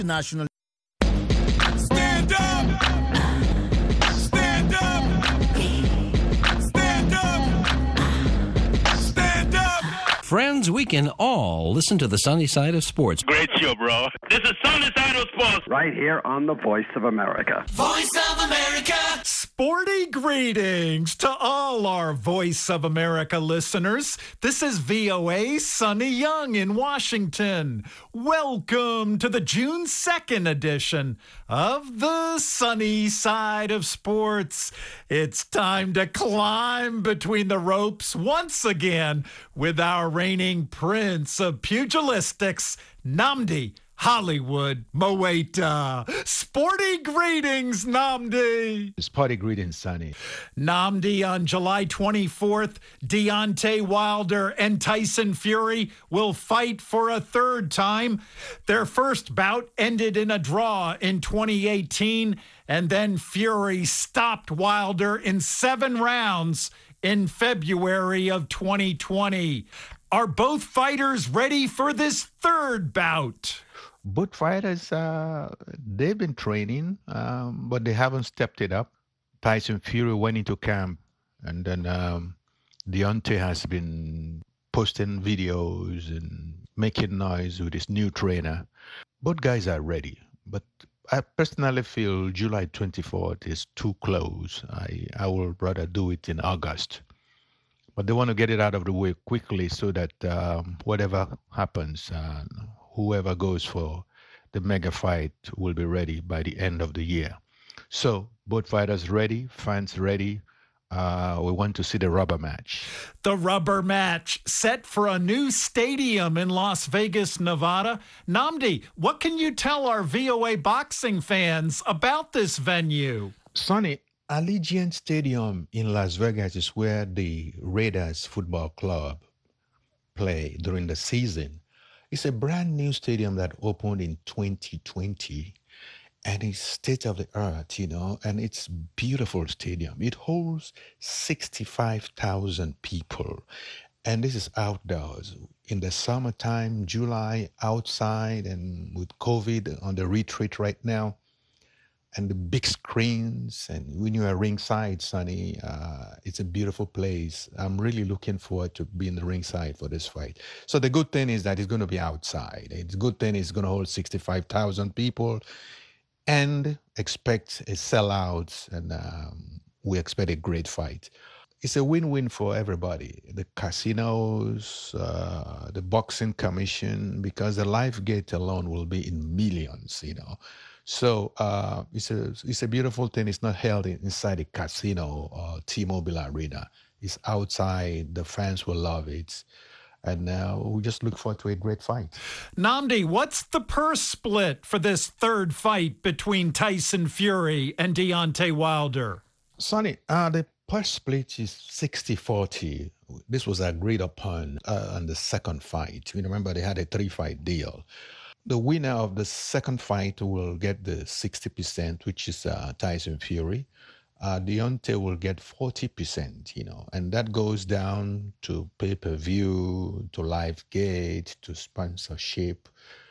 national. Stand up! Stand up! Stand up! Stand up! Friends, we can all listen to the sunny side of sports. Great show, bro. This is Sunny Side of Sports. Right here on the Voice of America. Voice of America! Sporty greetings to all our Voice of America listeners. This is VOA Sunny Young in Washington. Welcome to the June 2nd edition of the Sunny Side of Sports. It's time to climb between the ropes once again with our reigning prince of pugilistics, Nnamdi Hollywood Mowaita. Sporty greetings, Nnamdi. Sporty greetings, Sonny. Nnamdi, on July 24th, Deontay Wilder and Tyson Fury will fight for a third time. Their first bout ended in a draw in 2018, and then Fury stopped Wilder in 7 rounds in February of 2020. Are both fighters ready for this third bout? Both fighters, they've been training, but they haven't stepped it up. Tyson Fury went into camp, and then Deontay has been posting videos and making noise with his new trainer. Both guys are ready, but I personally feel July 24th is too close. I would rather do it in August. But they want to get it out of the way quickly so that whatever happens, whoever goes for the mega fight will be ready by the end of the year. So both fighters ready, fans ready. We want to see the rubber match. The rubber match set for a new stadium in Las Vegas, Nevada. Nnamdi, what can you tell our VOA boxing fans about this venue? Sonny, Allegiant Stadium in Las Vegas is where the Raiders Football Club play during the season. It's a brand new stadium that opened in 2020, and it's state of the art, and it's beautiful stadium. It holds 65,000 people, and this is outdoors. In the summertime, July, outside, and with COVID on the retreat right now, and the big screens, and when you are ringside, Sonny, it's a beautiful place. I'm really looking forward to being the ringside for this fight. So the good thing is that it's going to be outside. The good thing is it's going to hold 65,000 people, and expect a sellout, and we expect a great fight. It's a win-win for everybody. The casinos, the boxing commission, because the live gate alone will be in millions, So it's a beautiful thing. It's not held inside a casino or T-Mobile Arena. It's outside. The fans will love it. And we just look forward to a great fight. Nnamdi, what's the purse split for this third fight between Tyson Fury and Deontay Wilder? Sonny, the purse split is 60-40. This was agreed upon on the second fight. Remember, they had a 3-fight deal. The winner of the second fight will get the 60%, which is Tyson Fury. Deontay will get 40%, and that goes down to pay-per-view, to live gate, to sponsorship.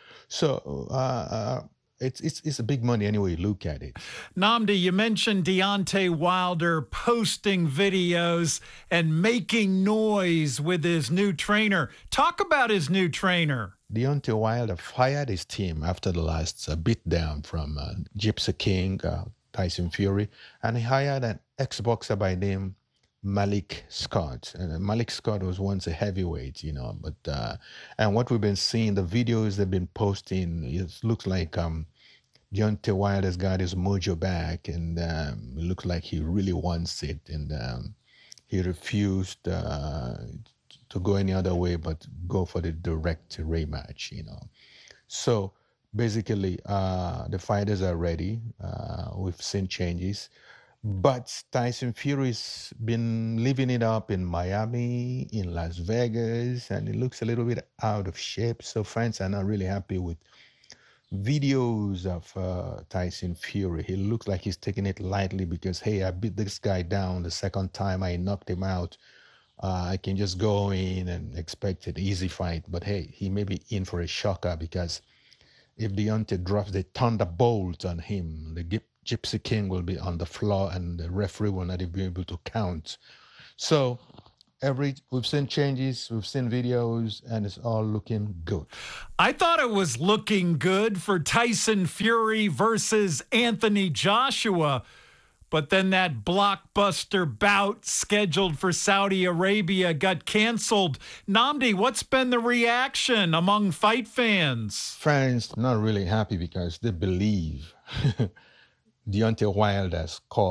So it's a big money anyway you look at it. Nnamdi, you mentioned Deontay Wilder posting videos and making noise with his new trainer. Talk about his new trainer. Deontay Wilder fired his team after the last beatdown from Gypsy King, Tyson Fury, and he hired an ex-boxer by name Malik Scott. And Malik Scott was once a heavyweight, but and what we've been seeing, the videos they've been posting, it looks like Deontay Wilder's got his mojo back, and it looks like he really wants it, and he refused to go any other way but go for the direct rematch, So basically, the fighters are ready. We've seen changes. But Tyson Fury's been living it up in Miami, in Las Vegas, and it looks a little bit out of shape. So fans are not really happy with videos of Tyson Fury. He looks like he's taking it lightly because, hey, I beat this guy down the second time. I knocked him out. I can just go in and expect an easy fight. But, hey, he may be in for a shocker because if Deontay drops the thunderbolt on him, the Gypsy King will be on the floor and the referee will not even be able to count. So we've seen changes, we've seen videos, and it's all looking good. I thought it was looking good for Tyson Fury versus Anthony Joshua, but then that blockbuster bout scheduled for Saudi Arabia got canceled. Nnamdi, what's been the reaction among fight fans? Fans not really happy because they believe Deontay Wilder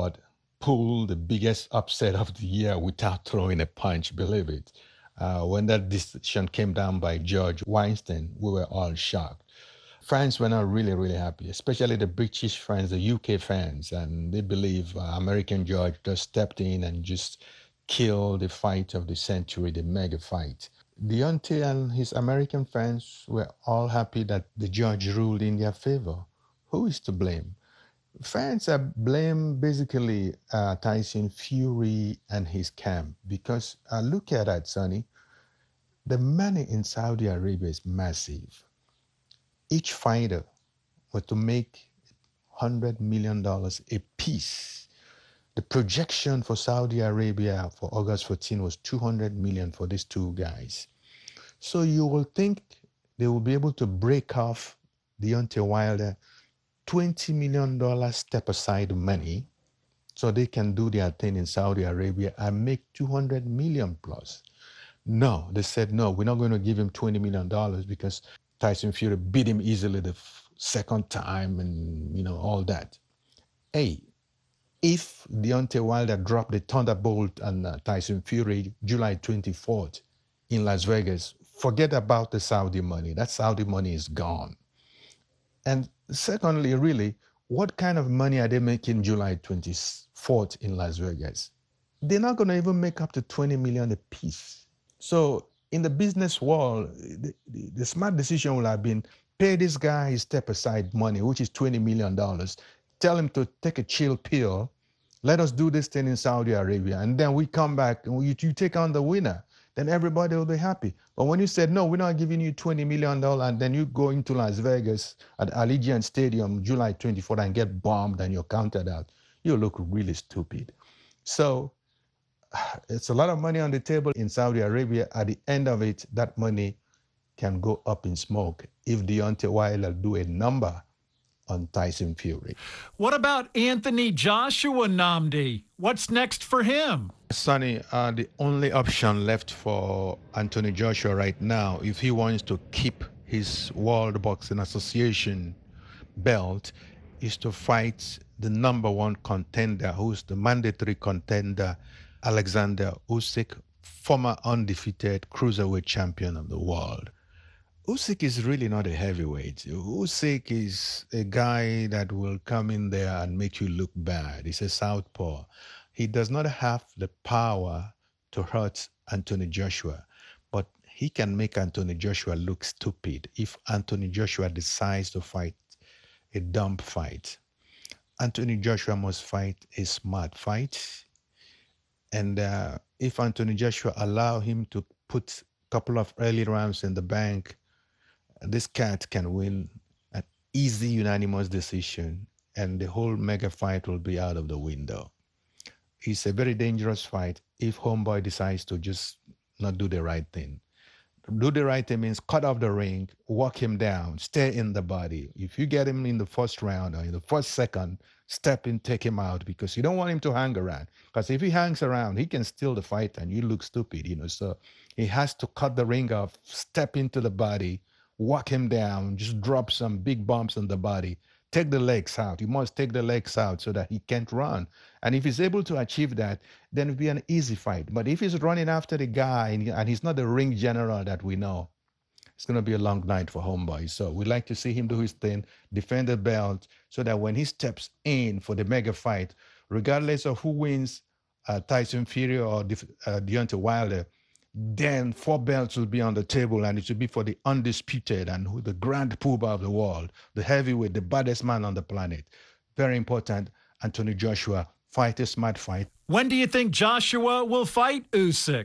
pulled the biggest upset of the year without throwing a punch, believe it. When that decision came down by Judge Weinstein, we were all shocked. Fans were not really, really happy, especially the British fans, the UK fans, and they believe American judge just stepped in and just killed the fight of the century, the mega fight. Deontay and his American fans were all happy that the judge ruled in their favor. Who is to blame? Fans blame basically Tyson Fury and his camp because look at that, Sonny. The money in Saudi Arabia is massive. Each fighter were to make $100 million a piece. The projection for Saudi Arabia for August 14 was $200 million for these two guys. So you will think they will be able to break off Deontay Wilder $20 million step-aside money so they can do their thing in Saudi Arabia and make $200 million plus. No, they said, no, we're not going to give him $20 million because Tyson Fury beat him easily the second time and, all that. Hey, if Deontay Wilder dropped the thunderbolt on Tyson Fury July 24th in Las Vegas, forget about the Saudi money. That Saudi money is gone. And secondly, really, what kind of money are they making July 24th in Las Vegas? They're not going to even make up to $20 million a piece. So in the business world, the smart decision would have been pay this guy his step-aside money, which is $20 million. Tell him to take a chill pill. Let us do this thing in Saudi Arabia. And then we come back and you take on the winner. Then everybody will be happy. But when you said, no, we're not giving you $20 million, and then you go into Las Vegas at Allegiant Stadium July 24th and get bombed and you're counted out, you look really stupid. So it's a lot of money on the table in Saudi Arabia. At the end of it, that money can go up in smoke if Deontay Wilder do a number on Tyson Fury. What about Anthony Joshua, Nnamdi? What's next for him? Sonny, the only option left for Anthony Joshua right now, if he wants to keep his World Boxing Association belt, is to fight the number one contender, who's the mandatory contender, Alexander Usyk, former undefeated cruiserweight champion of the world. Usyk is really not a heavyweight. Usyk is a guy that will come in there and make you look bad. He's a southpaw. He does not have the power to hurt Anthony Joshua, but he can make Anthony Joshua look stupid if Anthony Joshua decides to fight a dumb fight. Anthony Joshua must fight a smart fight. And if Anthony Joshua allow him to put a couple of early rounds in the bank, this cat can win an easy unanimous decision and the whole mega fight will be out of the window. It's a very dangerous fight if Homeboy decides to just not do the right thing. Do the right thing means cut off the ring, walk him down, stay in the body. If you get him in the first round or in the first second, step in, take him out because you don't want him to hang around. Because if he hangs around, he can steal the fight and you look stupid, So he has to cut the ring off, step into the body, walk him down, just drop some big bumps on the body, take the legs out. You must take the legs out so that he can't run. And if he's able to achieve that, then it'll be an easy fight. But if he's running after the guy and he's not the ring general that we know, it's going to be a long night for Homeboy. So we'd like to see him do his thing, defend the belt, so that when he steps in for the mega fight, regardless of who wins, Tyson Fury or Deontay Wilder, then 4 belts will be on the table and it will be for the undisputed and the grand poobah of the world, the heavyweight, the baddest man on the planet. Very important, Anthony Joshua, fight a smart fight. When do you think Joshua will fight Usyk?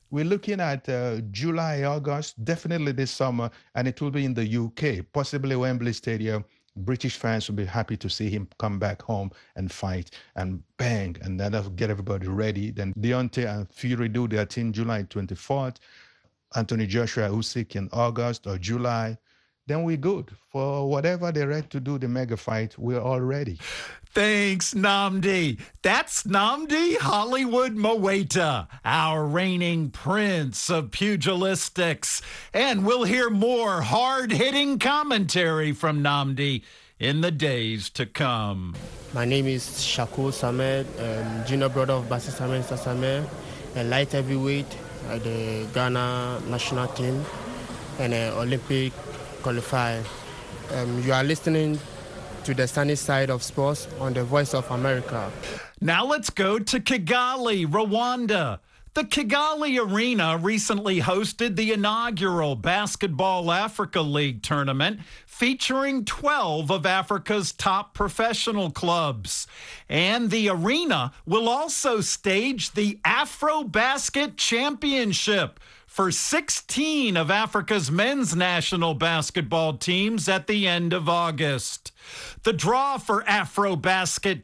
We're looking at July, August, definitely this summer, and it will be in the UK, possibly Wembley Stadium. British fans will be happy to see him come back home and fight and bang, and that'll get everybody ready. Then Deontay and Fury do their thing July 24th. Anthony Joshua, Usyk in August or July. Then we're good. For whatever they're ready to do, the mega fight, we're all ready. Thanks, Nnamdi. That's Nnamdi Hollywood Mowaita, our reigning prince of pugilistics. And we'll hear more hard-hitting commentary from Nnamdi in the days to come. My name is Shakur Samed, junior brother of Basi Samed Sasamed, a light heavyweight at the Ghana national team and an Olympic qualifier. You are listening to the sunny side of sports on the Voice of America. Now let's go to Kigali, Rwanda. The Kigali Arena recently hosted the inaugural Basketball Africa League tournament featuring 12 of Africa's top professional clubs. And the arena will also stage the AfroBasket Championship for 16 of Africa's men's national basketball teams at the end of August. The draw for AfroBasket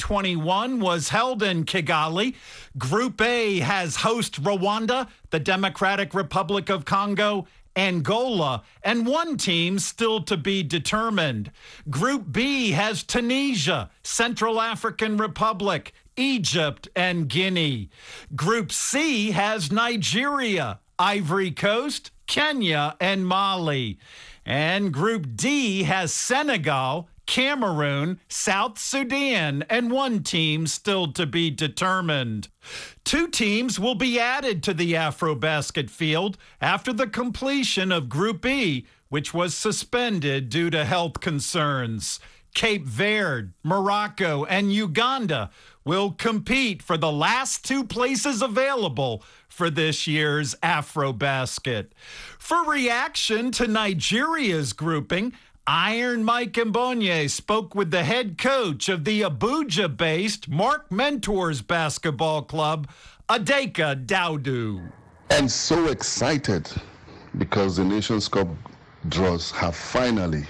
2021 was held in Kigali. Group A has host Rwanda, the Democratic Republic of Congo, Angola, and one team still to be determined. Group B has Tunisia, Central African Republic, Egypt, and Guinea. Group C has Nigeria, Ivory Coast, Kenya, and Mali. And Group D has Senegal, Cameroon, South Sudan, and one team still to be determined. 2 teams will be added to the AfroBasket field after the completion of Group E, which was suspended due to health concerns. Cape Verde, Morocco, and Uganda will compete for the last 2 places available for this year's AfroBasket. For reaction to Nigeria's grouping, Iron Mike Mbonye spoke with the head coach of the Abuja-based Mark Mentors Basketball Club, Adeka Daudu. I'm so excited because the Nations Cup draws have finally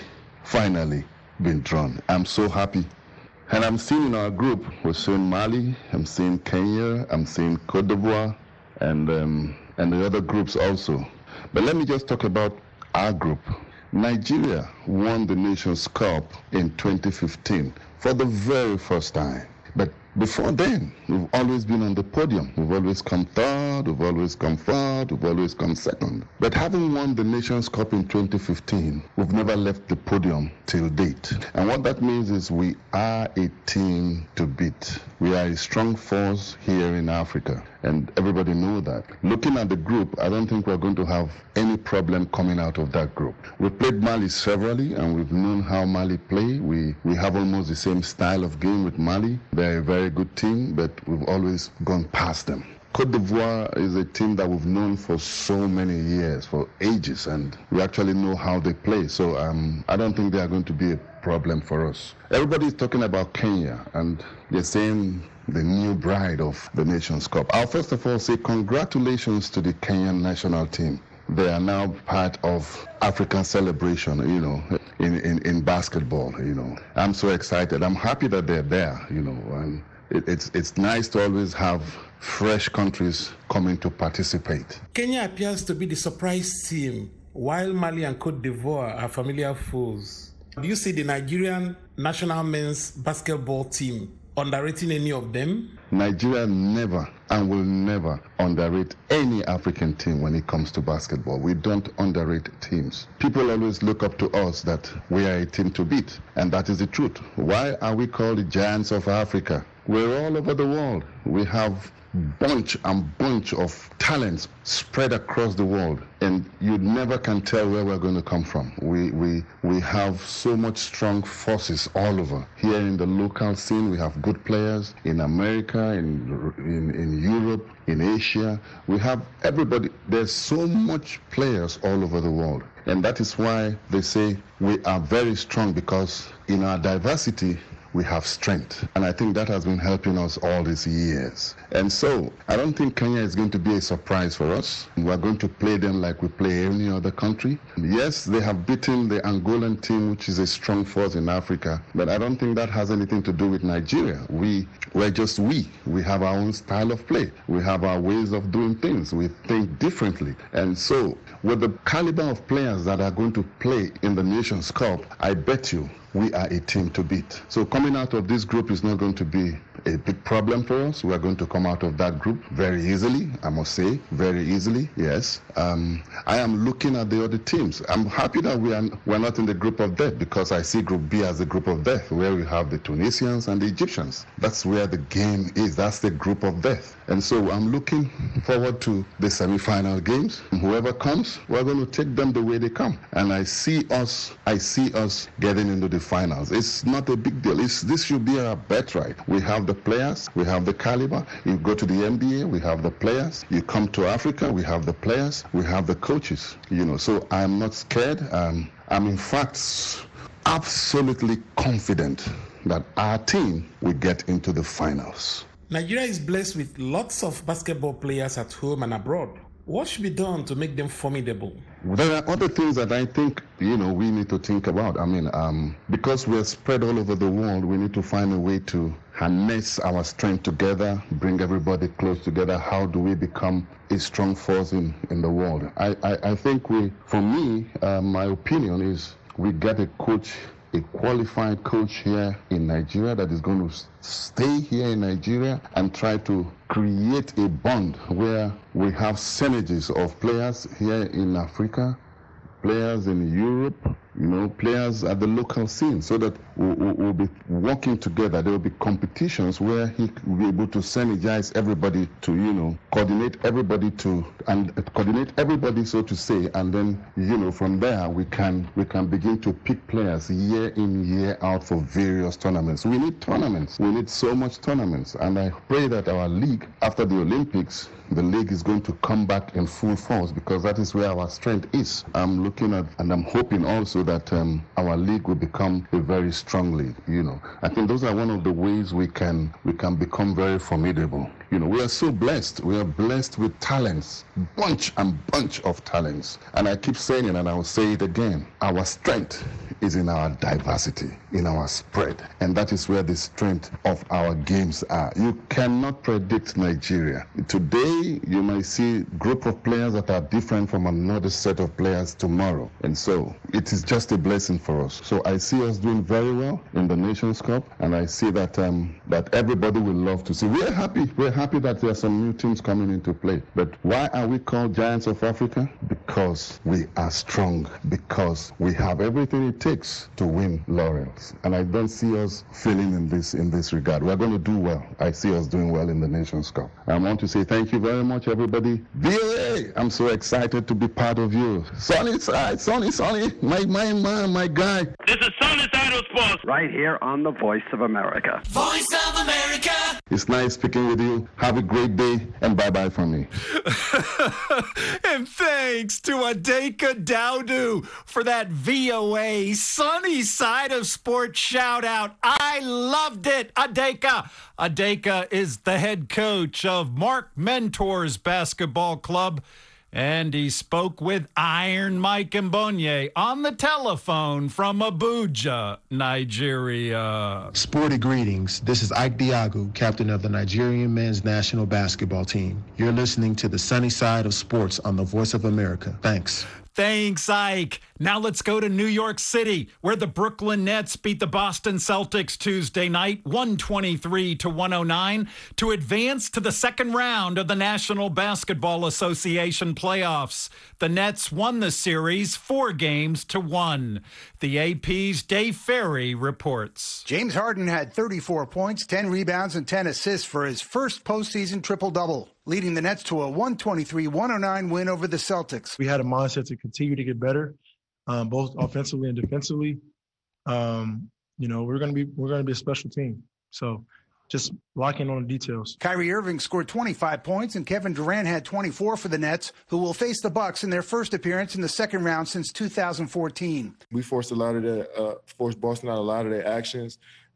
been drawn. I'm so happy. And I'm seeing in our group, we're seeing Mali, I'm seeing Kenya, I'm seeing Cote d'Ivoire, and the other groups also. But let me just talk about our group. Nigeria won the Nations Cup in 2015 for the very first time. But before then, we've always been on the podium. We've always come third, we've always come fourth, we've always come second. But having won the Nations Cup in 2015, we've never left the podium till date. And what that means is we are a team to beat. We are a strong force here in Africa, and everybody knows that. Looking at the group, I don't think we're going to have any problem coming out of that group. We played Mali severally, and we've known how Mali play. We have almost the same style of game with Mali. They're a very good team, but we've always gone past them. Cote d'Ivoire is a team that we've known for so many years, for ages, and we actually know how they play. So I don't think they are going to be a problem for us. Everybody is talking about Kenya, and they're saying the new bride of the Nations Cup. I'll first of all say congratulations to the Kenyan national team. They are now part of African celebration, in basketball, I'm so excited. I'm happy that they're there, and it's nice to always have fresh countries coming to participate. Kenya appears to be the surprise team, while Mali and Cote d'Ivoire are familiar foes. Do you see the Nigerian national men's basketball team underrating any of them? Nigeria never and will never underrate any African team when it comes to basketball. We don't underrate teams. People always look up to us that we are a team to beat, and that is the truth. Why are we called the giants of Africa? We're all over the world. We have bunch of talents spread across the world, and you never can tell where we're going to come from. We have so much strong forces all over. Here in the local scene, we have good players in America, in Europe, in Asia. We have everybody. There's so much players all over the world, and that is why they say we are very strong, because in our diversity, we have strength. And I think that has been helping us all these years. And so I don't think Kenya is going to be a surprise for us. We're going to play them like we play any other country. Yes, they have beaten the Angolan team, which is a strong force in Africa, but I don't think that has anything to do with Nigeria. We're just we. We have our own style of play. We have our ways of doing things. We think differently. And so with the caliber of players that are going to play in the Nations Cup, I bet you we are a team to beat. So coming out of this group is not going to be a big problem for us. We are going to come out of that group very easily, I must say, very easily, yes. I am looking at the other teams. I'm happy that we're not in the group of death, because I see Group B as the group of death, where we have the Tunisians and the Egyptians. That's where the game is. That's the group of death. And so I'm looking forward to the semi-final games. Whoever comes, we're going to take them the way they come. And I see us getting into the finals. It's not a big deal. This should be our birthright. We have the players, we have the caliber. You go to the NBA, we have the players. You come to Africa, we have the players, we have the coaches. So I'm not scared. I'm in fact absolutely confident that our team will get into the finals. Nigeria is blessed with lots of basketball players at home and abroad. What should be done to make them formidable? There are other things that I think, we need to think about. Because we're spread all over the world, we need to find a way to harness our strength together, bring everybody close together. How do we become a strong force in the world? I think for me, my opinion is we get a qualified coach here in Nigeria that is going to stay here in Nigeria and try to create a bond where we have synergies of players here in Africa, players in Europe, players at the local scene, so that we'll be working together. There will be competitions where he will be able to synergize everybody to, coordinate everybody so to say, and then, from there we can begin to pick players year in, year out for various tournaments. We need tournaments. We need so much tournaments. And I pray that our league, after the Olympics, the league is going to come back in full force, because that is where our strength is. I'm looking at, and I'm hoping also that our league will become a very strong league. I think those are one of the ways we can become very formidable. We are so blessed. We are blessed with talents, bunch of talents. And I keep saying it, and I will say it again. Our strength is in our diversity, in our spread. And that is where the strength of our games are. You cannot predict Nigeria. Today, you might see a group of players that are different from another set of players tomorrow. And so it is just a blessing for us. So I see us doing very well in the Nations Cup, and I see that that everybody will love to see. We're happy that there are some new teams coming into play. But why are we called Giants of Africa? Because we are strong, because we have everything it takes to win laurels. And I don't see us failing in this regard. We're going to do well. I see us doing well in the Nations Cup. I want to say thank you very much, everybody. VOA, I'm so excited to be part of you. Sonny, my man, my guy. This is Sonny Side Sports. Right here on the Voice of America. Voice of America. It's nice speaking with you. Have a great day, and bye-bye from me. And thanks to Adeka Dowdu for that VOA Sunny Side of Sports shout-out. I loved it, Adeka. Adeka is the head coach of Mark Mentors Basketball Club, and he spoke with Iron Mike Mbonye on the telephone from Abuja, Nigeria. Sporty greetings. This is Ike Diagu, captain of the Nigerian men's national basketball team. You're listening to the Sunny Side of Sports on the Voice of America. Thanks. Thanks, Ike. Now let's go to New York City, where the Brooklyn Nets beat the Boston Celtics Tuesday night, 123-109, to advance to the second round of the National Basketball Association playoffs. The Nets won the series 4-1. The AP's Dave Ferry reports. James Harden had 34 points, 10 rebounds, and 10 assists for his first postseason triple-double, leading the Nets to a 123-109 win over the Celtics. We had a mindset to continue to get better, both offensively and defensively. We're going to be a special team. So just locking on the details. Kyrie Irving scored 25 points, and Kevin Durant had 24 for the Nets, who will face the Bucks in their first appearance in the second round since 2014. We forced Boston out a lot of their actions.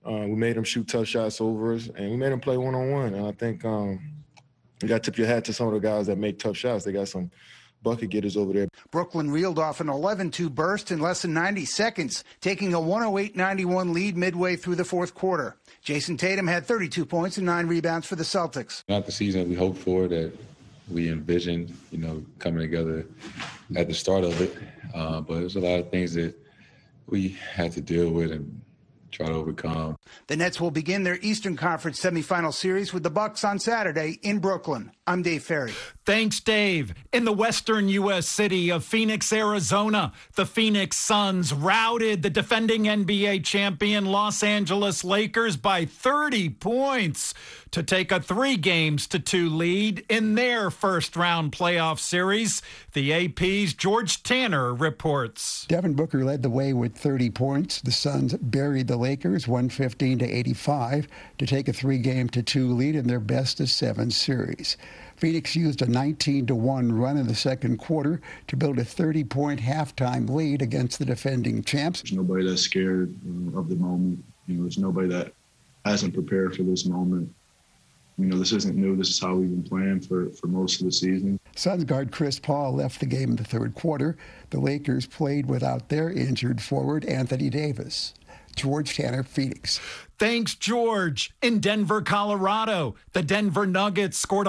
We made them shoot tough shots over us, and we made them play one-on-one. And I think you got to tip your hat to some of the guys that make tough shots. They got some bucket getters over there. Brooklyn reeled off an 11-2 burst in less than 90 seconds, taking a 108-91 lead midway through the fourth quarter. Jason Tatum had 32 points and 9 rebounds for the Celtics. Not the season we hoped for, that we envisioned, coming together at the start of it. But there's a lot of things that we had to deal with and try to overcome. The Nets will begin their Eastern Conference semifinal series with the Bucks on Saturday in Brooklyn. I'm Dave Ferry. Thanks, Dave. In the western U.S. city of Phoenix, Arizona, the Phoenix Suns routed the defending NBA champion Los Angeles Lakers by 30 points to take a 3-2 lead in their first-round playoff series. The AP's George Tanner reports. Devin Booker led the way with 30 points. The Suns buried the Lakers 115-85 to take a 3-2 lead in their best-of-7 series. Phoenix used a 19-1 run in the second quarter to build a 30-point halftime lead against the defending champs. There's nobody that's scared of the moment. There's nobody that hasn't prepared for this moment. This isn't new. This is how we've been playing for most of the season. Suns guard Chris Paul left the game in the third quarter. The Lakers played without their injured forward, Anthony Davis. George Tanner, Phoenix. Thanks, George. In Denver, Colorado, the Denver Nuggets scored a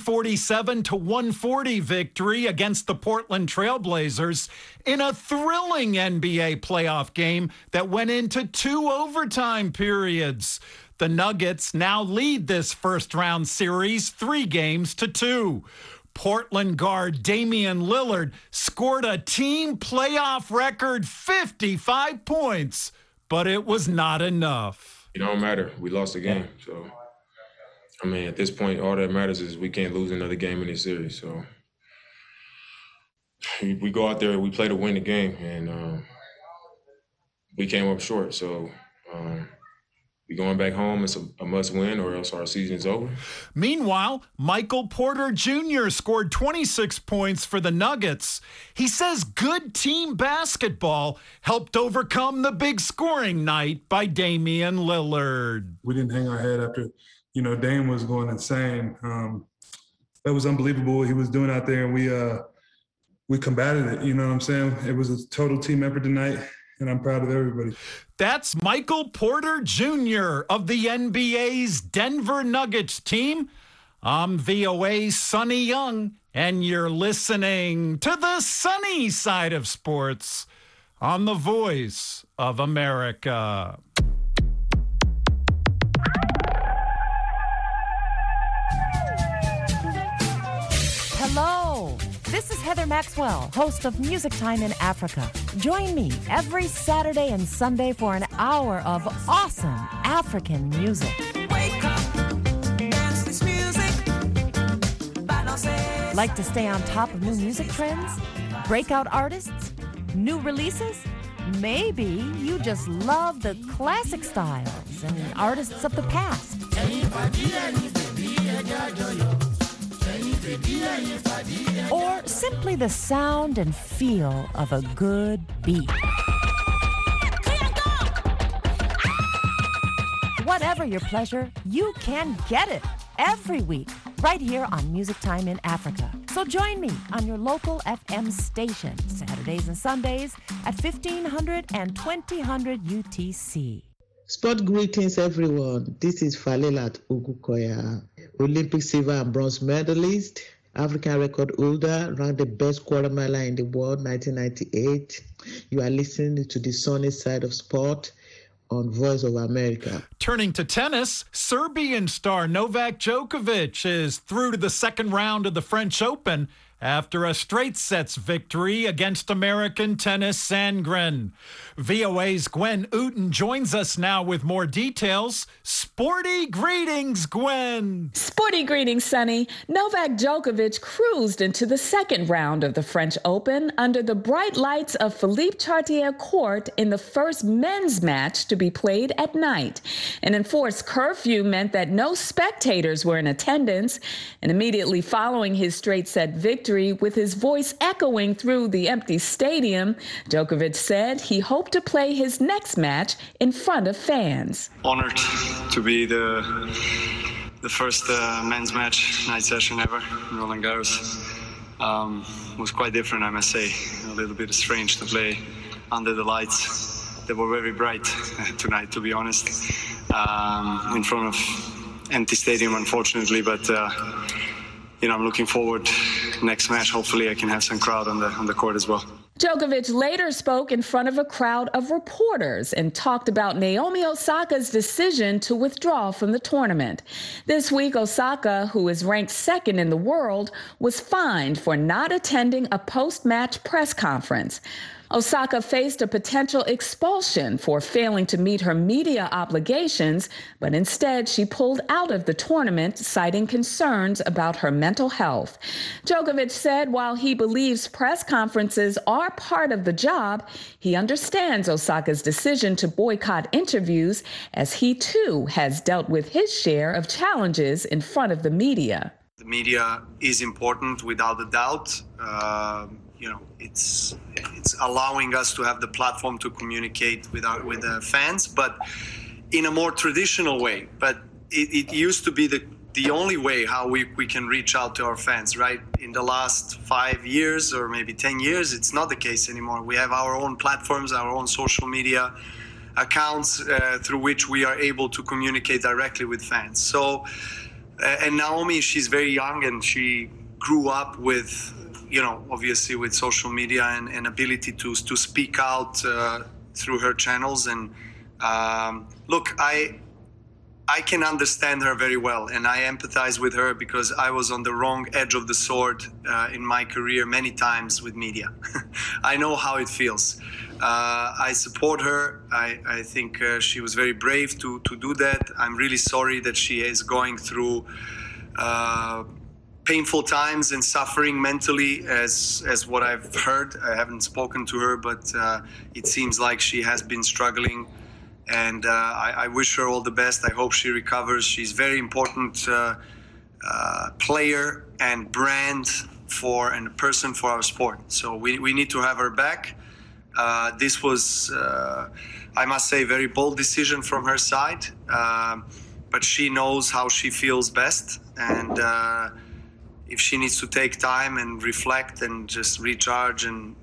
147-140 victory against the Portland Trailblazers in a thrilling NBA playoff game that went into 2 overtime periods. The Nuggets now lead this first-round series 3-2. Portland guard Damian Lillard scored a team playoff record 55 points, but it was not enough. It don't matter. We lost the game. So, at this point, all that matters is we can't lose another game in this series. So, we go out there, we play to win the game, and we came up short. So, we going back home. It's a must-win, or else our season's over. Meanwhile, Michael Porter Jr. scored 26 points for the Nuggets. He says good team basketball helped overcome the big scoring night by Damian Lillard. We didn't hang our head after, Dame was going insane. That was unbelievable what he was doing out there, and we combated it. You know what I'm saying? It was a total team effort tonight, and I'm proud of everybody. That's Michael Porter Jr. of the NBA's Denver Nuggets team. I'm VOA's Sonny Young, and you're listening to the sunny side of sports on the Voice of America. Hello. This is Heather Maxwell, host of Music Time in Africa. Join me every Saturday and Sunday for an hour of awesome African music. Wake up, dance this music. Like to stay on top of new music trends? Breakout artists? New releases? Maybe you just love the classic styles and artists of the past. Or simply the sound and feel of a good beat. Whatever your pleasure, you can get it every week right here on Music Time in Africa. So join me on your local FM station Saturdays and Sundays at 1500 and 2000 UTC. Sport greetings, everyone. This is Falilat Ugukoya, Olympic silver and bronze medalist, African record holder, ranked the best quarter miler in the world, 1998. You are listening to the sunny side of sport on Voice of America. Turning to tennis, Serbian star Novak Djokovic is through to the second round of the French Open after a straight sets victory against American Tennis Sandgren. VOA's Gwen Uten joins us now with more details. Sporty greetings, Gwen. Sporty greetings, Sonny. Novak Djokovic cruised into the second round of the French Open under the bright lights of Philippe Chatrier Court in the first men's match to be played at night. An enforced curfew meant that no spectators were in attendance, and immediately following his straight set victory, victory with his voice echoing through the empty stadium. Djokovic said he hoped to play his next match in front of fans. Honored to be the first men's match night session ever in Roland Garros. Was quite different, I must say. A little bit strange to play under the lights. They were very bright tonight, to be honest, in front of empty stadium, unfortunately. But I'm looking forward next match. Hopefully, I can have some crowd on the court as well. Djokovic later spoke in front of a crowd of reporters and talked about Naomi Osaka's decision to withdraw from the tournament. This week, Osaka, who is ranked second in the world, was fined for not attending a post-match press conference. Osaka faced a potential expulsion for failing to meet her media obligations, but instead she pulled out of the tournament, citing concerns about her mental health. Djokovic said while he believes press conferences are part of the job, he understands Osaka's decision to boycott interviews, as he too has dealt with his share of challenges in front of the media. The media is important, without a doubt. It's allowing us to have the platform to communicate with the fans, but in a more traditional way. But it used to be the only way how we can reach out to our fans, right? In the last 5 years or maybe 10 years, it's not the case anymore. We have our own platforms, our own social media accounts through which we are able to communicate directly with fans. So, and Naomi, she's very young and she grew up with, obviously with social media and ability to speak out through her channels. And look, I can understand her very well, and I empathize with her because I was on the wrong edge of the sword in my career many times with media. I know how it feels. I support her. I think she was very brave to do that. I'm really sorry that she is going through painful times and suffering mentally, as what I've heard. I haven't spoken to her, but it seems like she has been struggling. And I wish her all the best. I hope she recovers. She's a very important player and brand and a person for our sport. So we need to have her back. This was, I must say, a very bold decision from her side. But she knows how she feels best. And if she needs to take time and reflect and just recharge, and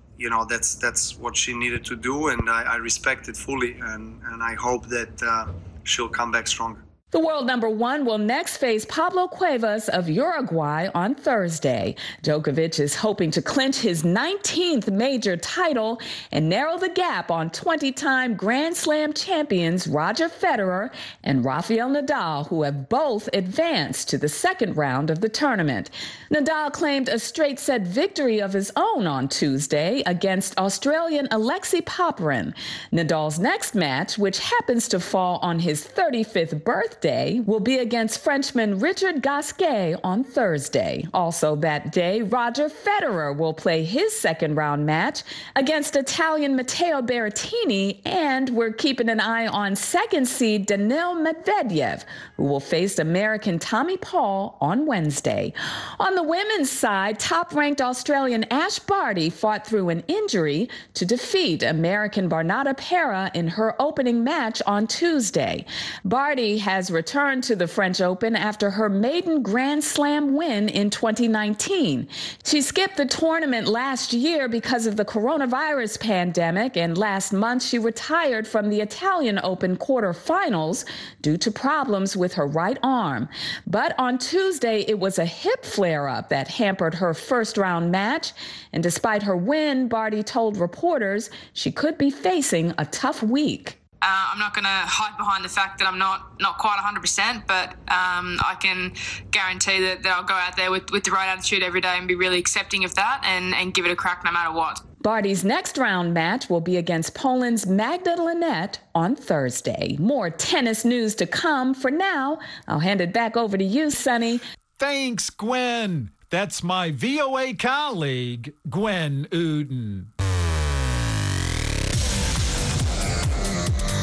that's what she needed to do, and I respect it fully, and I hope that she'll come back stronger. The world number one will next face Pablo Cuevas of Uruguay on Thursday. Djokovic is hoping to clinch his 19th major title and narrow the gap on 20-time Grand Slam champions Roger Federer and Rafael Nadal, who have both advanced to the second round of the tournament. Nadal claimed a straight-set victory of his own on Tuesday against Australian Alexei Popyrin. Nadal's next match, which happens to fall on his 35th birthday, will be against Frenchman Richard Gasquet on Thursday. Also that day, Roger Federer will play his second-round match against Italian Matteo Berrettini, and we're keeping an eye on second seed Daniil Medvedev, who will face American Tommy Paul on Wednesday. On the women's side, top-ranked Australian Ash Barty fought through an injury to defeat American Bernarda Pera in her opening match on Tuesday. Barty has returned to the French Open after her maiden Grand Slam win in 2019. She skipped the tournament last year because of the coronavirus pandemic, and last month she retired from the Italian Open quarterfinals due to problems with her right arm. But on Tuesday, it was a hip flare-up that hampered her first-round match, and despite her win, Barty told reporters she could be facing a tough week. I'm not going to hide behind the fact that I'm not quite 100%, but I can guarantee that I'll go out there with the right attitude every day and be really accepting of that and give it a crack no matter what. Barty's next round match will be against Poland's Magda Linette on Thursday. More tennis news to come. For now, I'll hand it back over to you, Sonny. Thanks, Gwen. That's my VOA colleague, Gwen Uden.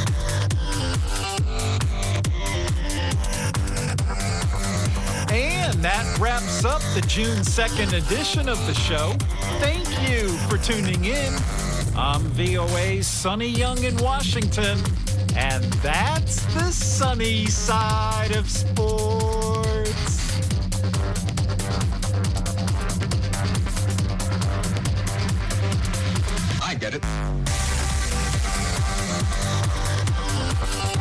And And that wraps up the June 2nd edition of the show. Thank you for tuning in. I'm VOA's Sonny Young in Washington, and that's the sunny side of sports. I get it.